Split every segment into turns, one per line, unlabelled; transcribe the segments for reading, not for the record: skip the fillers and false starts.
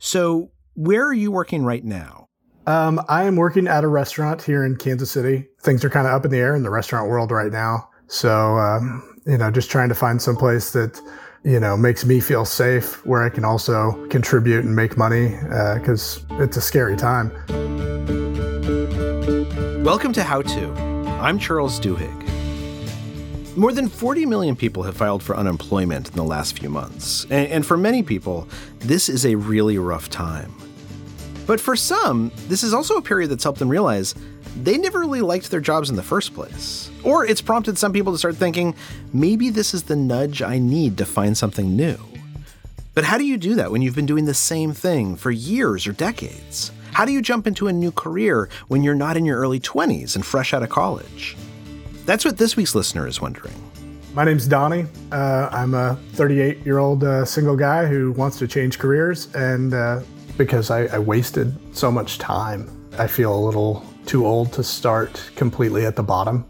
So where are you working right now?
I am working at a restaurant here in Kansas City. Things are kind of up in the air in the restaurant world right now. So, just trying to find some place that, makes me feel safe, where I can also contribute and make money, because it's a scary time.
Welcome to How To. I'm Charles Duhigg. More than 40 million people have filed for unemployment in the last few months. And for many people, this is a really rough time. But for some, this is also a period that's helped them realize they never really liked their jobs in the first place. Or it's prompted some people to start thinking, maybe this is the nudge I need to find something new. But how do you do that when you've been doing the same thing for years or decades? How do you jump into a new career when you're not in your early 20s and fresh out of college? That's what this week's listener is wondering.
My name's Donnie. I'm a 38-year-old single guy who wants to change careers, and because I wasted so much time, I feel a little too old to start completely at the bottom.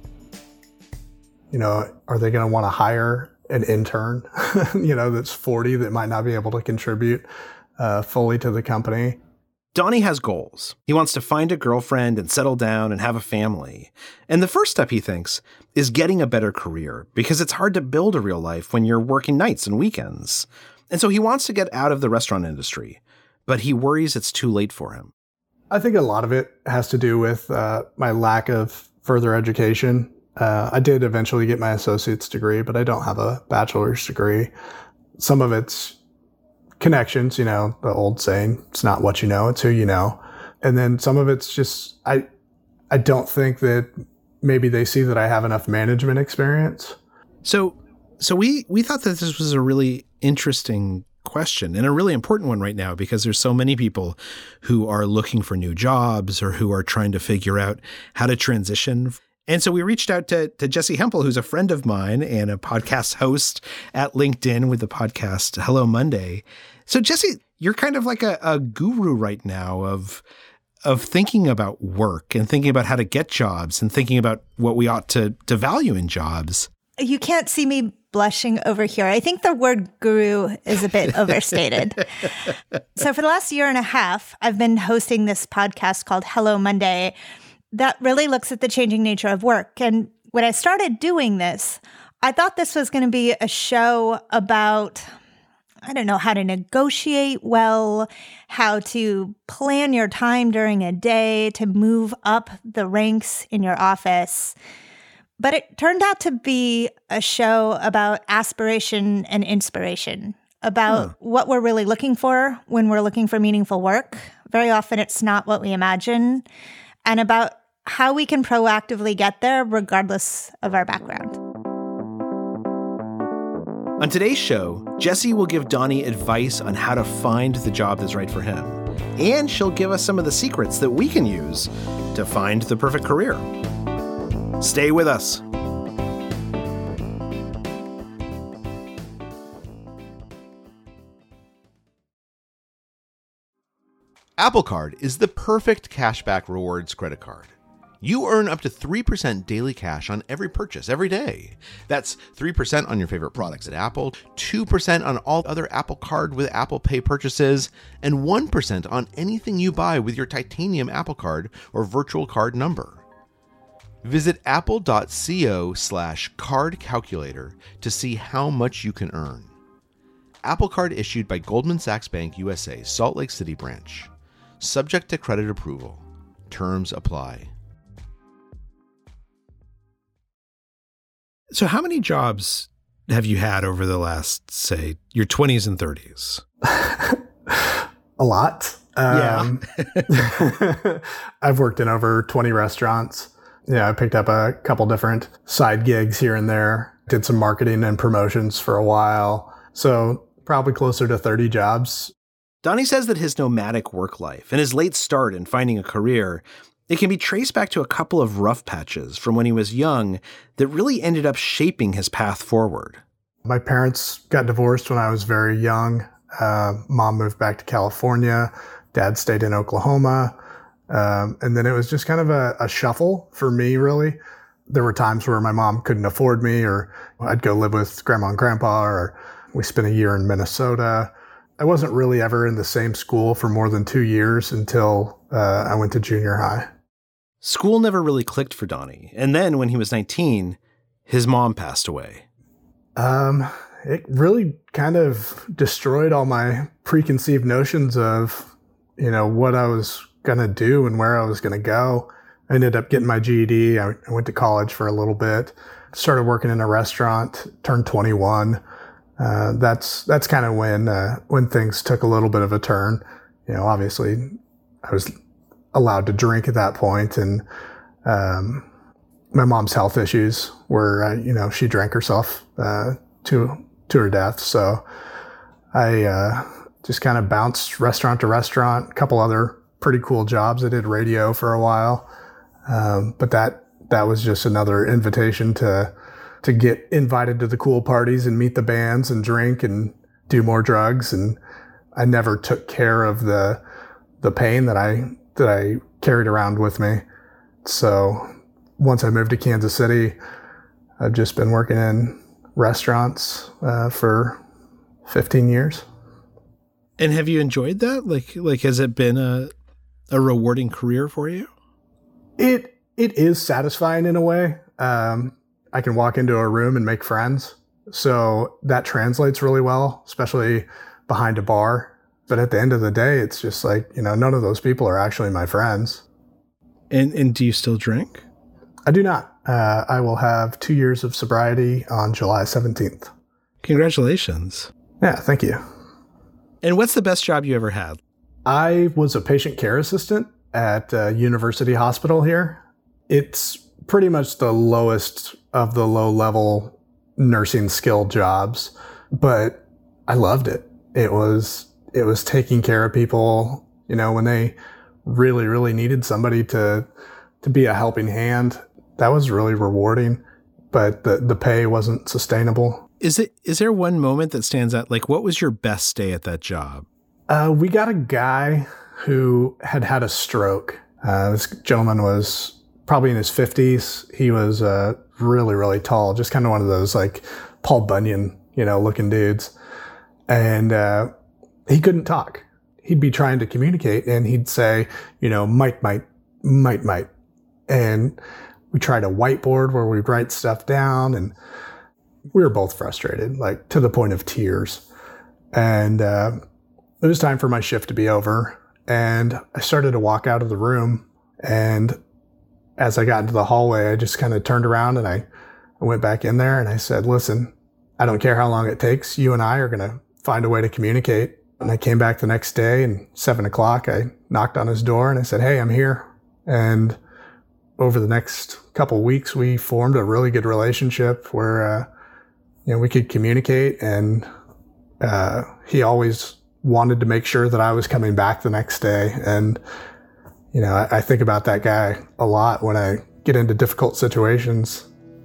Are they going to want to hire an intern, that's 40 that might not be able to contribute fully to the company?
Donnie has goals. He wants to find a girlfriend and settle down and have a family. And the first step, he thinks, is getting a better career, because it's hard to build a real life when you're working nights and weekends. And so he wants to get out of the restaurant industry, but he worries it's too late for him.
I think a lot of it has to do with my lack of further education. I did eventually get my associate's degree, but I don't have a bachelor's degree. Some of it's connections, the old saying, it's not what you know, it's who you know. And then some of it's just, I don't think that maybe they see that I have enough management experience.
So we thought that this was a really interesting question and a really important one right now, because there's so many people who are looking for new jobs or who are trying to figure out how to transition. And so we reached out to Jessi Hempel, who's a friend of mine and a podcast host at LinkedIn with the podcast Hello Monday. So Jessi, you're kind of like a guru right now of thinking about work and thinking about how to get jobs and thinking about what we ought to value in jobs.
You can't see me blushing over here. I think the word guru is a bit overstated. So for the last year and a half, I've been hosting this podcast called Hello Monday that really looks at the changing nature of work. And when I started doing this, I thought this was going to be a show about, how to negotiate well, how to plan your time during a day to move up the ranks in your office. But it turned out to be a show about aspiration and inspiration, about what we're really looking for when we're looking for meaningful work. Very often it's not what we imagine, and about how we can proactively get there regardless of our background.
On today's show, Jessi will give Donnie advice on how to find the job that's right for him. And she'll give us some of the secrets that we can use to find the perfect career. Stay with us.
Apple Card is the perfect cashback rewards credit card. You earn up to 3% daily cash on every purchase every day. That's 3% on your favorite products at Apple, 2% on all other Apple Card with Apple Pay purchases, and 1% on anything you buy with your titanium Apple Card or virtual card number. Visit apple.co/card calculator to see how much you can earn. Apple Card issued by Goldman Sachs Bank USA, Salt Lake City branch. Subject to credit approval. Terms apply.
So how many jobs have you had over the last, say, your 20s and 30s?
A lot. I've worked in over 20 restaurants. I picked up a couple different side gigs here and there. Did some marketing and promotions for a while. So probably closer to 30 jobs.
Donnie says that his nomadic work life and his late start in finding a career, it can be traced back to a couple of rough patches from when he was young that really ended up shaping his path forward.
My parents got divorced when I was very young. Mom moved back to California. Dad stayed in Oklahoma. And then it was just kind of a shuffle for me, really. There were times where my mom couldn't afford me, or I'd go live with grandma and grandpa, or we spent a year in Minnesota. I wasn't really ever in the same school for more than 2 years until I went to junior high.
School never really clicked for Donnie. And then when he was 19, his mom passed away.
It really kind of destroyed all my preconceived notions of, what I was going to do and where I was going to go. I ended up getting my GED. I went to college for a little bit, started working in a restaurant, turned 21. That's kind of when things took a little bit of a turn. Obviously I was allowed to drink at that point, and my mom's health issues were, she drank herself to her death. So I just kind of bounced restaurant to restaurant, a couple other pretty cool jobs. I did radio for a while, but that was just another invitation to get invited to the cool parties and meet the bands and drink and do more drugs. And I never took care of the pain that I carried around with me. So once I moved to Kansas City, I've just been working in restaurants for 15 years.
And have you enjoyed that? Like has it been a rewarding career for you?
It is satisfying in a way. I can walk into a room and make friends. So that translates really well, especially behind a bar. But at the end of the day, it's just like, none of those people are actually my friends.
And do you still drink?
I do not. I will have 2 years of sobriety on July 17th.
Congratulations.
Yeah, thank you.
And what's the best job you ever had?
I was a patient care assistant at University Hospital here. It's pretty much the lowest of the low-level nursing skill jobs, but I loved it. It was taking care of people, when they really, really needed somebody to be a helping hand. That was really rewarding, but the pay wasn't sustainable.
Is there one moment that stands out? Like, what was your best day at that job?
We got a guy who had a stroke. This gentleman was probably in his 50s. He was really, really tall, just kind of one of those like Paul Bunyan, looking dudes. And he couldn't talk. He'd be trying to communicate and he'd say, might. And we tried a whiteboard where we'd write stuff down, and we were both frustrated, like to the point of tears. And it was time for my shift to be over. And I started to walk out of the room. And as I got into the hallway, I just kind of turned around and I went back in there and I said, listen, I don't care how long it takes. You and I are going to find a way to communicate. And I came back the next day, and 7:00, I knocked on his door and I said, hey, I'm here. And over the next couple of weeks, we formed a really good relationship where, we could communicate, and he always wanted to make sure that I was coming back the next day. And, I think about that guy a lot when I get into difficult situations.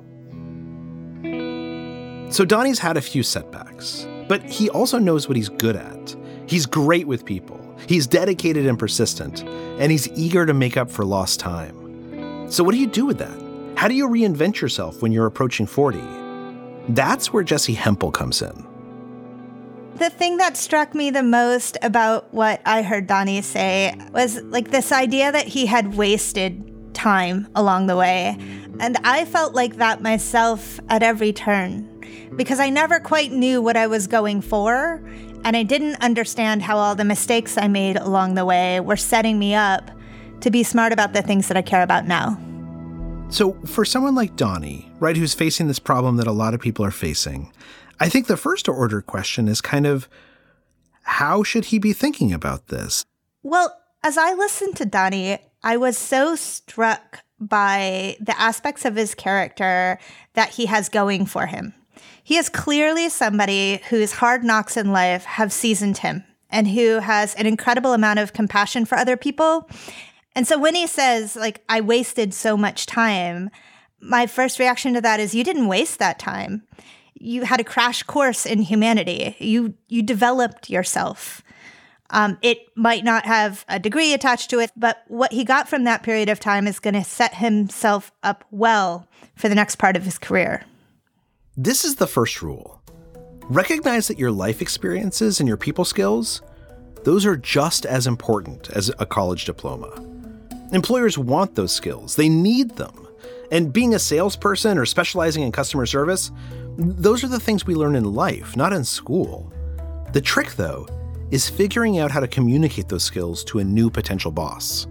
So Donnie's had a few setbacks, but he also knows what he's good at. He's great with people. He's dedicated and persistent, and he's eager to make up for lost time. So what do you do with that? How do you reinvent yourself when you're approaching 40? That's where Jessi Hempel comes in.
The thing that struck me the most about what I heard Donnie say was like this idea that he had wasted time along the way. And I felt like that myself at every turn, because I never quite knew what I was going for. And I didn't understand how all the mistakes I made along the way were setting me up to be smart about the things that I care about now.
So for someone like Donnie, right, who's facing this problem that a lot of people are facing, I think the first order question is kind of, how should he be thinking about this?
Well, as I listened to Donnie, I was so struck by the aspects of his character that he has going for him. He is clearly somebody whose hard knocks in life have seasoned him and who has an incredible amount of compassion for other people. And so when he says, like, I wasted so much time, my first reaction to that is, you didn't waste that time. You had a crash course in humanity. You developed yourself. It might not have a degree attached to it, but what he got from that period of time is going to set himself up well for the next part of his career.
This is the first rule. Recognize that your life experiences and your people skills, those are just as important as a college diploma. Employers want those skills. They need them. And being a salesperson or specializing in customer service, those are the things we learn in life, not in school. The trick, though, is figuring out how to communicate those skills to a new potential boss.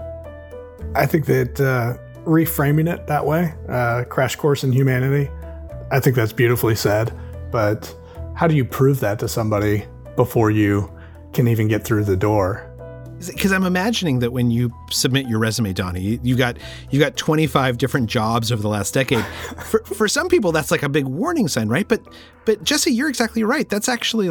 I think that reframing it that way, crash course in humanity, I think that's beautifully said. But how do you prove that to somebody before you can even get through the door?
Because I'm imagining that when you submit your resume, Donnie, you got 25 different jobs over the last decade. For some people, that's like a big warning sign, right? But Jesse, you're exactly right. That's actually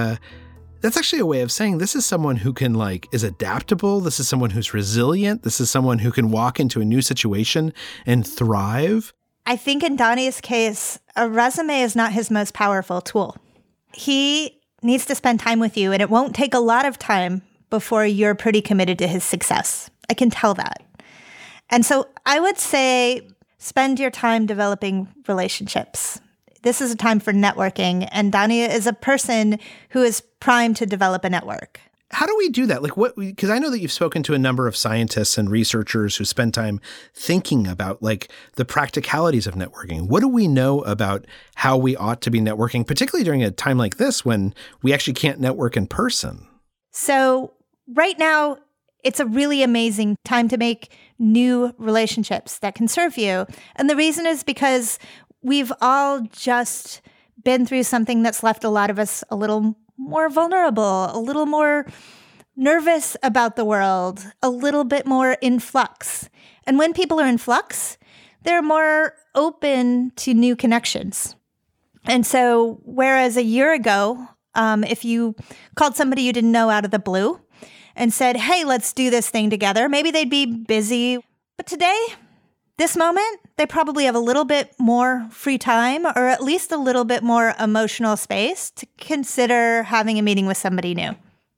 a way of saying this is someone who can is adaptable. This is someone who's resilient. This is someone who can walk into a new situation and thrive.
I think in Donnie's case, a resume is not his most powerful tool. He needs to spend time with you, and it won't take a lot of time before you're pretty committed to his success. I can tell that. And so I would say spend your time developing relationships. This is a time for networking, and Donnie is a person who is primed to develop a network.
How do we do that? Because I know that you've spoken to a number of scientists and researchers who spend time thinking about the practicalities of networking. What do we know about how we ought to be networking, particularly during a time like this when we actually can't network in person?
So right now, it's a really amazing time to make new relationships that can serve you. And the reason is because we've all just been through something that's left a lot of us a little more vulnerable, a little more nervous about the world, a little bit more in flux. And when people are in flux, they're more open to new connections. And so whereas a year ago, if you called somebody you didn't know out of the blue and said, hey, let's do this thing together, maybe they'd be busy. But today, this moment, they probably have a little bit more free time or at least a little bit more emotional space to consider having a meeting with somebody new.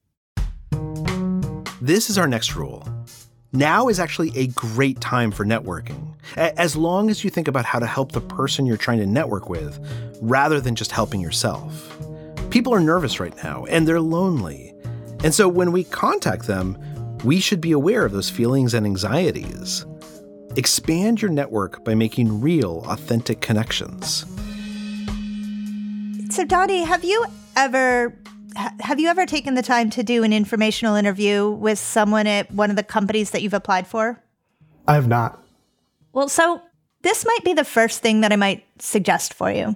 This is our next rule. Now is actually a great time for networking, as long as you think about how to help the person you're trying to network with rather than just helping yourself. People are nervous right now, and they're lonely. And so when we contact them, we should be aware of those feelings and anxieties. Expand your network by making real, authentic connections.
So, Donnie, have you ever taken the time to do an informational interview with someone at one of the companies that you've applied for?
I have not.
Well, so this might be the first thing that I might suggest for you.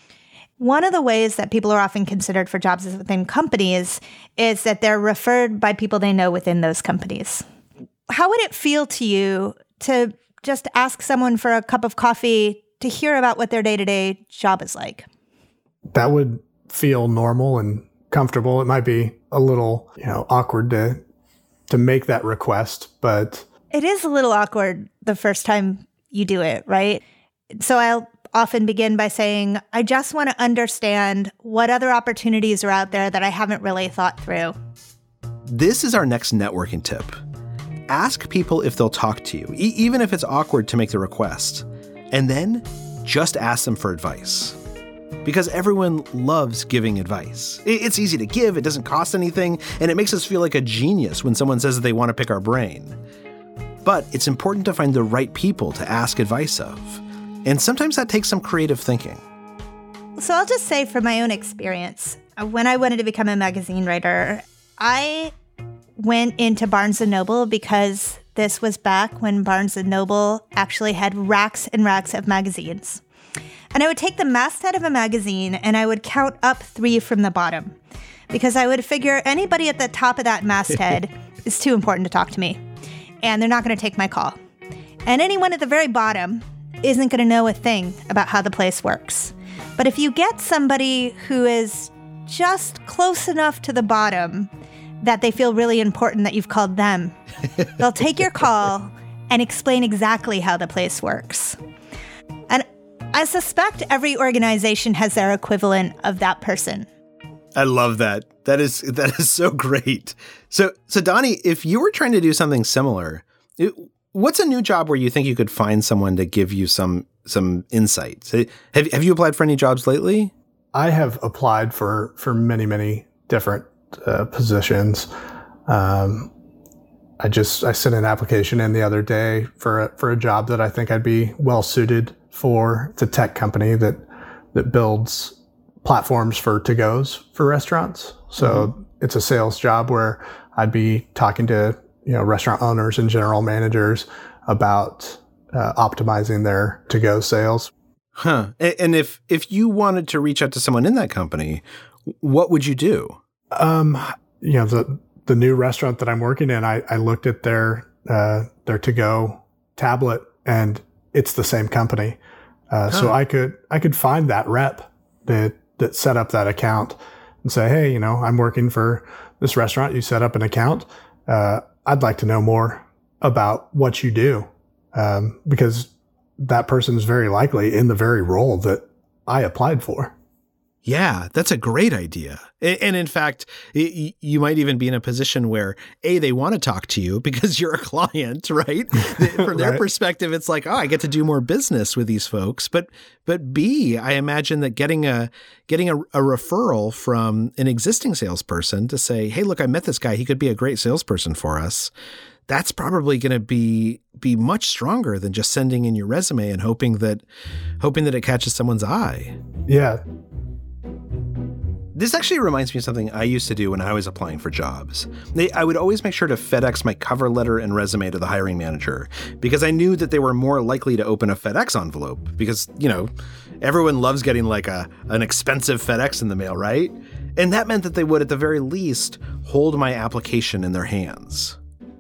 One of the ways that people are often considered for jobs within companies is that they're referred by people they know within those companies. How would it feel to you to just ask someone for a cup of coffee to hear about what their day-to-day job is like?
That would feel normal and comfortable. It might be a little, awkward to make that request, but
it is a little awkward the first time you do it, right? So I'll often begin by saying, I just want to understand what other opportunities are out there that I haven't really thought through.
This is our next networking tip. Ask people if they'll talk to you, even if it's awkward to make the request. And then just ask them for advice. Because everyone loves giving advice. It's easy to give, it doesn't cost anything, and it makes us feel like a genius when someone says that they want to pick our brain. But it's important to find the right people to ask advice of. And sometimes that takes some creative thinking.
So I'll just say from my own experience, when I wanted to become a magazine writer, I went into Barnes & Noble because this was back when Barnes & Noble actually had racks and racks of magazines. And I would take the masthead of a magazine and I would count up 3 from the bottom because I would figure anybody at the top of that masthead is too important to talk to me and they're not going to take my call. And anyone at the very bottom isn't going to know a thing about how the place works. But if you get somebody who is just close enough to the bottom that they feel really important that you've called them, they'll take your call and explain exactly how the place works. And I suspect every organization has their equivalent of that person.
I love that. That is so great. So Donnie, if you were trying to do something similar, what's a new job where you think you could find someone to give you some insights? Have you applied for any jobs lately?
I have applied for many, many different positions. I sent an application in the other day for a job that I think I'd be well suited for. It's a tech company that builds platforms for to-goes for restaurants. So it's a sales job where I'd be talking to restaurant owners and general managers about optimizing their to-go sales.
Huh. And if you wanted to reach out to someone in that company, what would you do?
The new restaurant that I'm working in, I looked at their to-go tablet, and it's the same company. So I could find that rep that set up that account and say, hey, I'm working for this restaurant. You set up an account. I'd like to know more about what you do, because that person is very likely in the very role that I applied for.
Yeah, that's a great idea. And in fact, you might even be in a position where, A, they want to talk to you because you're a client, right? From their perspective, it's like, oh, I get to do more business with these folks. But B, I imagine that getting a referral from an existing salesperson to say, hey, look, I met this guy. He could be a great salesperson for us. That's probably going to be much stronger than just sending in your resume and hoping that it catches someone's eye.
Yeah.
This actually reminds me of something I used to do when I was applying for jobs. I would always make sure to FedEx my cover letter and resume to the hiring manager because I knew that they were more likely to open a FedEx envelope because, everyone loves getting like an expensive FedEx in the mail, right? And that meant that they would, at the very least, hold my application in their hands.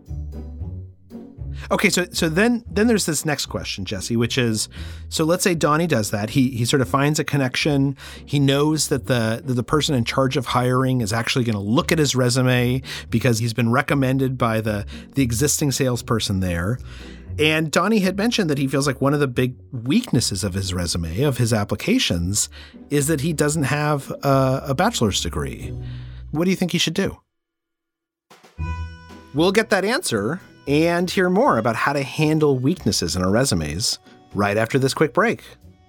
Okay, so then there's this next question, Jesse, which is, so let's say Donnie does that. He sort of finds a connection. He knows that the person in charge of hiring is actually going to look at his resume because he's been recommended by the existing salesperson there. And Donnie had mentioned that he feels like one of the big weaknesses of his resume, of his applications, is that he doesn't have a bachelor's degree. What do you think he should do? We'll get that answer and hear more about how to handle weaknesses in our resumes right after this quick break.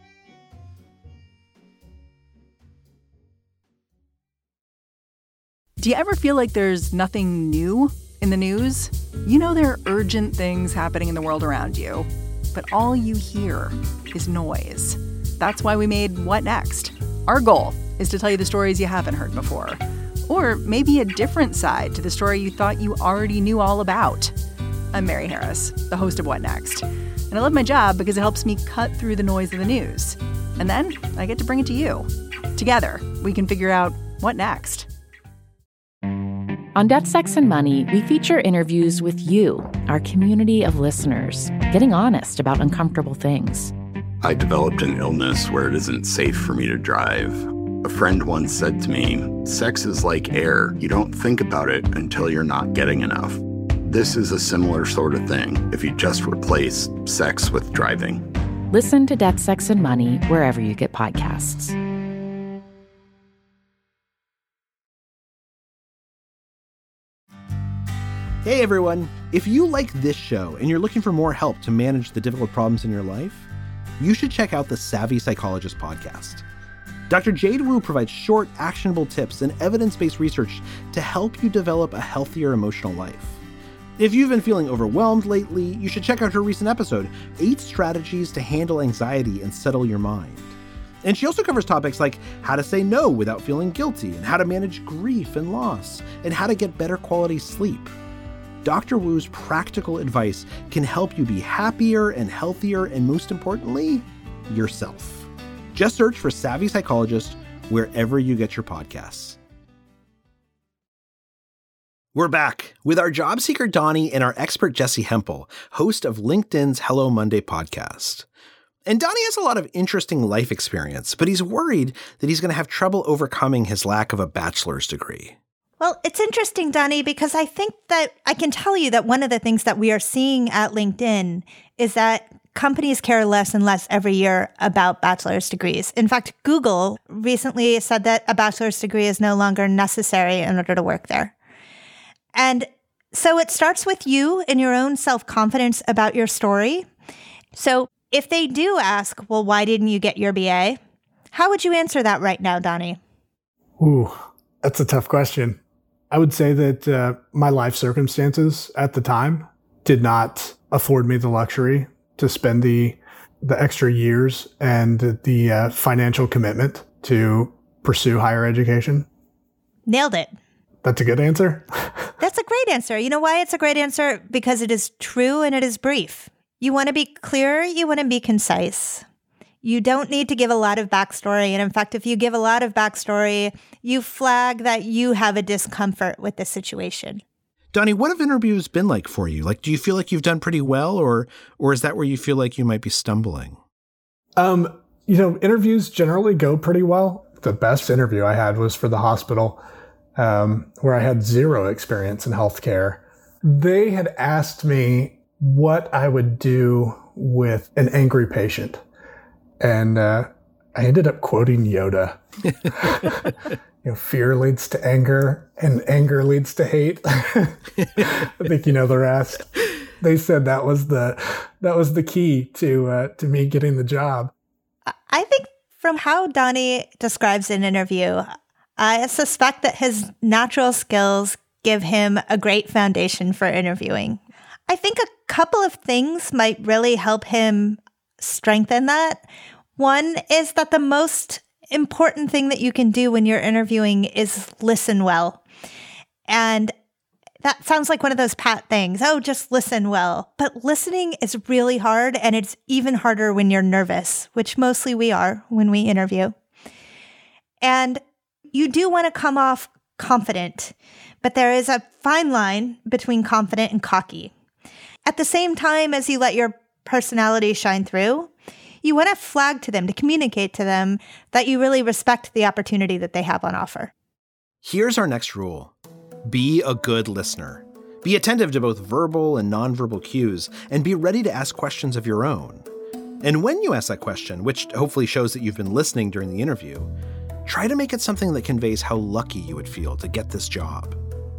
Do you ever feel like there's nothing new in the news? There are urgent things happening in the world around you, but all you hear is noise. That's why we made What Next? Our goal is to tell you the stories you haven't heard before, or maybe a different side to the story you thought you already knew all about. I'm Mary Harris, the host of What Next? And I love my job because it helps me cut through the noise of the news. And then I get to bring it to you. Together, we can figure out what next.
On Death, Sex, and Money, we feature interviews with you, our community of listeners, getting honest about uncomfortable things.
I developed an illness where it isn't safe for me to drive. A friend once said to me, sex is like air. You don't think about it until you're not getting enough. This is a similar sort of thing if you just replace sex with driving.
Listen to Death, Sex, and Money wherever you get podcasts.
Hey everyone, if you like this show and you're looking for more help to manage the difficult problems in your life, you should check out the Savvy Psychologist podcast. Dr. Jade Wu provides short, actionable tips and evidence-based research to help you develop a healthier emotional life. If you've been feeling overwhelmed lately, you should check out her recent episode, 8 Strategies to Handle Anxiety and Settle Your Mind. And she also covers topics like how to say no without feeling guilty, and how to manage grief and loss, and how to get better quality sleep. Dr. Wu's practical advice can help you be happier and healthier, and most importantly, yourself. Just search for Savvy Psychologist wherever you get your podcasts. We're back with our job seeker Donnie and our expert Jesse Hempel, host of LinkedIn's Hello Monday podcast. And Donnie has a lot of interesting life experience, but he's worried that he's going to have trouble overcoming his lack of a bachelor's degree.
Well, it's interesting, Donnie, because I think that I can tell you that one of the things that we are seeing at LinkedIn is that companies care less and less every year about bachelor's degrees. In fact, Google recently said that a bachelor's degree is no longer necessary in order to work there. And so it starts with you and your own self-confidence about your story. So if they do ask, well, why didn't you get your BA? How would you answer that right now, Donnie?
Ooh, that's a tough question. I would say that my life circumstances at the time did not afford me the luxury to spend the extra years and the financial commitment to pursue higher education.
Nailed it.
That's a good answer.
That's a great answer. You know why it's a great answer? Because it is true and it is brief. You want to be clear, you want to be concise. You don't need to give a lot of backstory. And in fact, if you give a lot of backstory, you flag that you have a discomfort with the situation.
Donnie, what have interviews been like for you? Like, do you feel like you've done pretty well, or is that where you feel like you might be stumbling?
Interviews generally go pretty well. The best interview I had was for the hospital, where I had zero experience in healthcare. They had asked me what I would do with an angry patient. And I ended up quoting Yoda. Fear leads to anger, and anger leads to hate. I think you know the rest. They said that was the key to me getting the job.
I think from how Donnie describes an interview, I suspect that his natural skills give him a great foundation for interviewing. I think a couple of things might really help him strengthen that. One is that the most important thing that you can do when you're interviewing is listen well. And that sounds like one of those pat things. Oh, just listen well. But listening is really hard, and it's even harder when you're nervous, which mostly we are when we interview. And you do want to come off confident, but there is a fine line between confident and cocky. At the same time as you let your personality shine through, you want to flag to them, to communicate to them that you really respect the opportunity that they have on offer.
Here's our next rule. Be a good listener. Be attentive to both verbal and nonverbal cues, and be ready to ask questions of your own. And when you ask that question, which hopefully shows that you've been listening during the interview, try to make it something that conveys how lucky you would feel to get this job.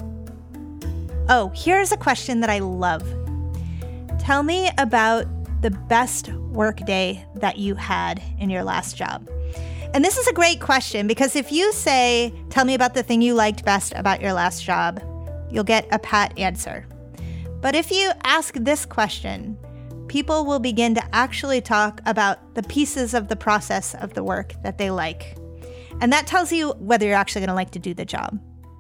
Oh, here's a question that I love. Tell me about the best workday that you had in your last job. And this is a great question because if you say, tell me about the thing you liked best about your last job, you'll get a pat answer. But if you ask this question, people will begin to actually talk about the pieces of the process of the work that they like. And that tells you whether you're actually going to like to do the job.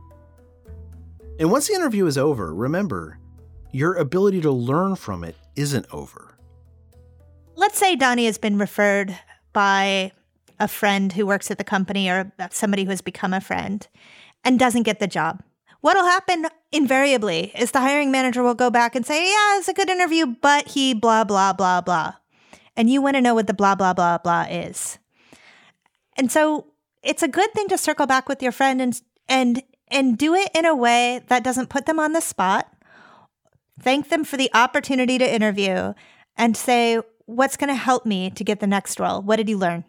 And once the interview is over, remember, your ability to learn from it isn't over.
Let's say Donnie has been referred by a friend who works at the company or somebody who has become a friend and doesn't get the job. What'll happen invariably is the hiring manager will go back and say, yeah, it's a good interview, but he blah, blah, blah, blah. And you want to know what the blah, blah, blah, blah is. And so it's a good thing to circle back with your friend and do it in a way that doesn't put them on the spot. Thank them for the opportunity to interview and say, what's going to help me to get the next role? What did you learn?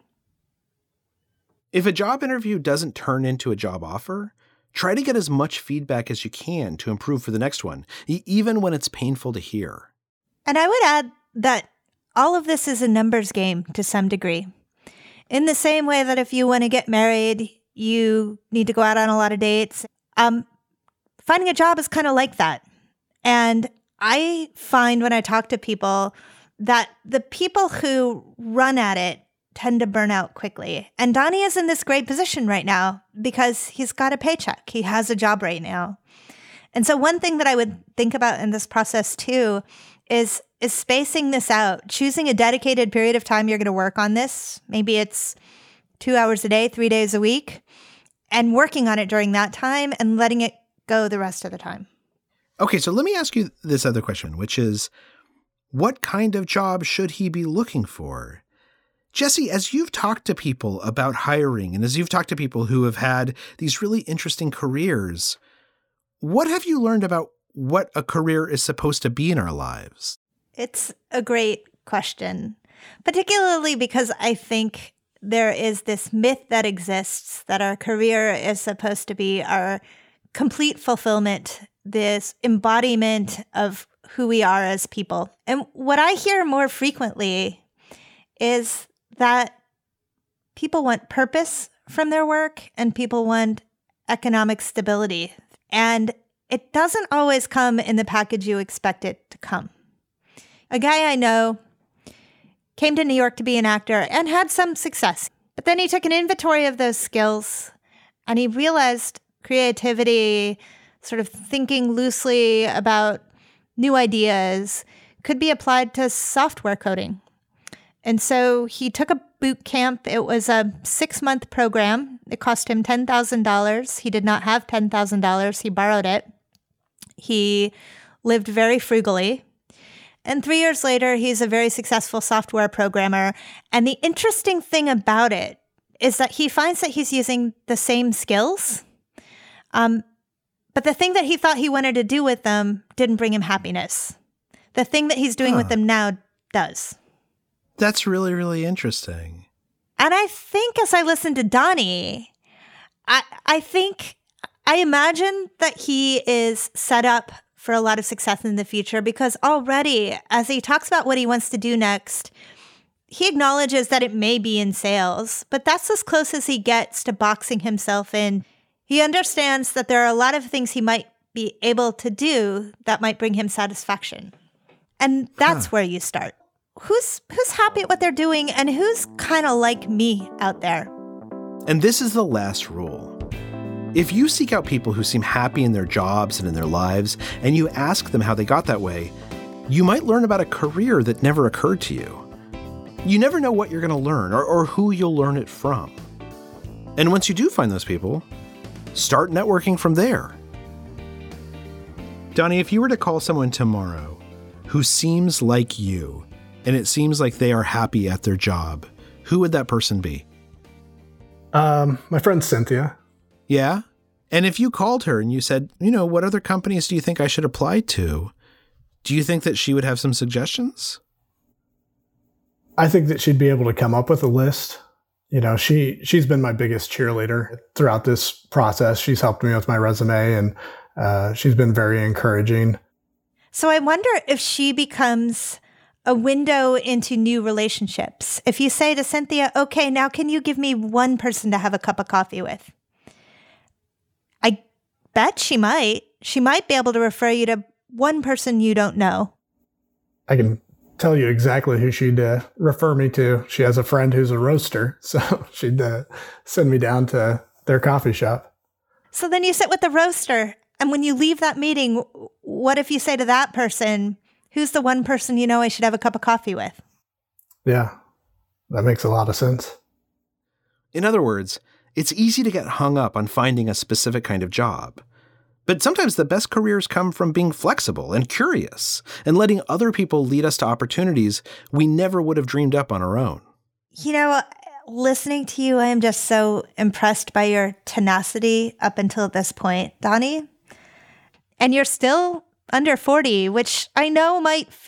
If a job interview doesn't turn into a job offer, try to get as much feedback as you can to improve for the next one, even when it's painful to hear.
And I would add that all of this is a numbers game to some degree. In the same way that if you want to get married, you need to go out on a lot of dates. Finding a job is kind of like that. And I find when I talk to people that the people who run at it tend to burn out quickly. And Donnie is in this great position right now because he's got a paycheck. He has a job right now. And so one thing that I would think about in this process too is spacing this out, choosing a dedicated period of time you're going to work on this. Maybe it's 2 hours a day, 3 days a week, and working on it during that time and letting it go the rest of the time.
Okay, so let me ask you this other question, which is, what kind of job should he be looking for? Jesse, as you've talked to people about hiring and as you've talked to people who have had these really interesting careers, what have you learned about what a career is supposed to be in our lives?
It's a great question, particularly because I think there is this myth that exists that our career is supposed to be our complete fulfillment, this embodiment of who we are as people. And what I hear more frequently is that people want purpose from their work and people want economic stability. And it doesn't always come in the package you expect it to come. A guy I know came to New York to be an actor and had some success. But then he took an inventory of those skills and he realized creativity, sort of thinking loosely about new ideas, could be applied to software coding. And so he took a boot camp. It was a 6-month program. It cost him $10,000. He did not have $10,000. He borrowed it. He lived very frugally. And 3 years later, he's a very successful software programmer. And the interesting thing about it is that he finds that he's using the same skills. But the thing that he thought he wanted to do with them didn't bring him happiness. The thing that he's doing with them now does.
That's really, really interesting.
And I think as I listen to Donnie, I imagine that he is set up for a lot of success in the future because already, as he talks about what he wants to do next, he acknowledges that it may be in sales, but that's as close as he gets to boxing himself in. He understands that there are a lot of things he might be able to do that might bring him satisfaction. And that's where you start. Who's happy at what they're doing and who's kind of like me out there?
And this is the last rule. If you seek out people who seem happy in their jobs and in their lives, and you ask them how they got that way, you might learn about a career that never occurred to you. You never know what you're going to learn or who you'll learn it from. And once you do find those people, start networking from there. Donnie, if you were to call someone tomorrow who seems like you, and it seems like they are happy at their job, who would that person be?
My friend Cynthia.
Yeah? And if you called her and you said, what other companies do you think I should apply to? Do you think that she would have some suggestions?
I think that she'd be able to come up with a list. She's been my biggest cheerleader throughout this process. She's helped me with my resume and she's been very encouraging.
So I wonder if she becomes a window into new relationships. If you say to Cynthia, okay, now can you give me one person to have a cup of coffee with? I bet she might. She might be able to refer you to one person you don't know.
I can tell you exactly who she'd refer me to. She has a friend who's a roaster, so she'd send me down to their coffee shop.
So then you sit with the roaster, and when you leave that meeting, what if you say to that person, who's the one person I should have a cup of coffee with?
Yeah, that makes a lot of sense.
In other words, it's easy to get hung up on finding a specific kind of job. But sometimes the best careers come from being flexible and curious and letting other people lead us to opportunities we never would have dreamed up on our own.
Listening to you, I am just so impressed by your tenacity up until this point, Donnie. And you're still under 40, which I know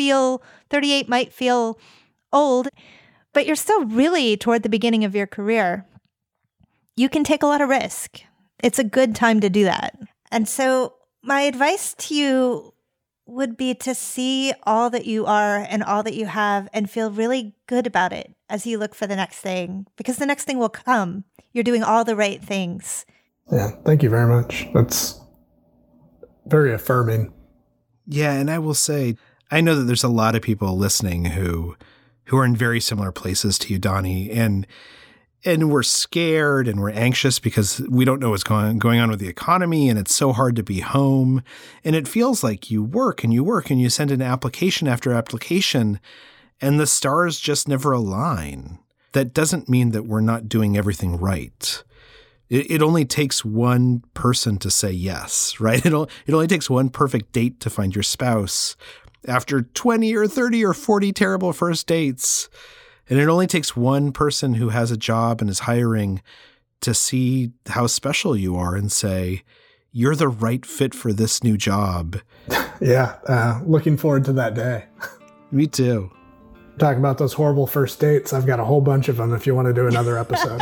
38 might feel old, but you're still really toward the beginning of your career. You can take a lot of risk. It's a good time to do that. And so my advice to you would be to see all that you are and all that you have and feel really good about it as you look for the next thing, because the next thing will come. You're doing all the right things.
Yeah, thank you very much. That's very affirming.
Yeah, and I will say, I know that there's a lot of people listening who are in very similar places to you, Donnie, and we're scared and we're anxious because we don't know what's going on with the economy, and it's so hard to be home. And it feels like you work and you send in application after application, and the stars just never align. That doesn't mean that we're not doing everything right. It only takes one person to say yes, right? It only takes one perfect date to find your spouse after 20 or 30 or 40 terrible first dates. And it only takes one person who has a job and is hiring to see how special you are and say, you're the right fit for this new job.
Yeah, looking forward to that day.
Me too.
Talking about those horrible first dates, I've got a whole bunch of them if you want to do another episode.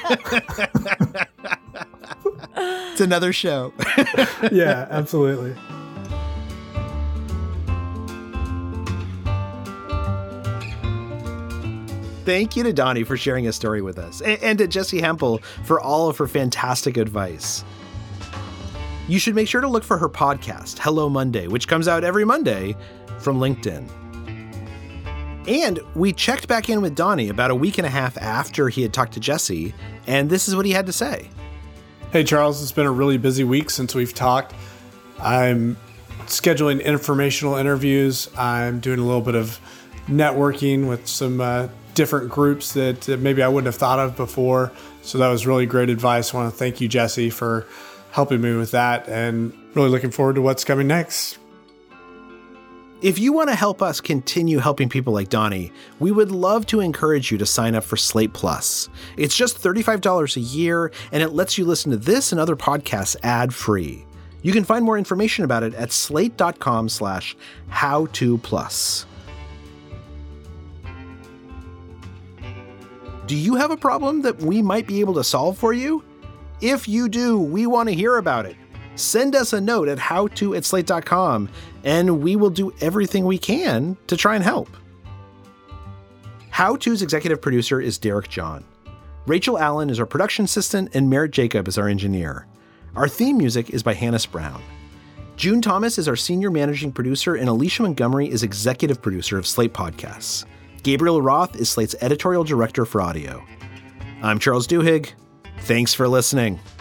It's another show.
Yeah, absolutely.
Thank you to Donnie for sharing his story with us, and to Jessi Hempel for all of her fantastic advice. You should make sure to look for her podcast, Hello Monday, which comes out every Monday from LinkedIn. And we checked back in with Donnie about a week and a half after he had talked to Jessi, and this is what he had to say.
Hey, Charles, it's been a really busy week since we've talked. I'm scheduling informational interviews. I'm doing a little bit of networking with some different groups that maybe I wouldn't have thought of before. So that was really great advice. I want to thank you, Jessi, for helping me with that, and really looking forward to what's coming next.
If you want to help us continue helping people like Donnie, we would love to encourage you to sign up for Slate Plus. It's just $35 a year, and it lets you listen to this and other podcasts ad-free. You can find more information about it at slate.com/howtoplus. Do you have a problem that we might be able to solve for you? If you do, we want to hear about it. Send us a note at howto@slate.com, and we will do everything we can to try and help. How To's executive producer is Derek John. Rachel Allen is our production assistant, and Merritt Jacob is our engineer. Our theme music is by Hannes Brown. June Thomas is our senior managing producer, and Alicia Montgomery is executive producer of Slate Podcasts. Gabriel Roth is Slate's editorial director for audio. I'm Charles Duhigg. Thanks for listening.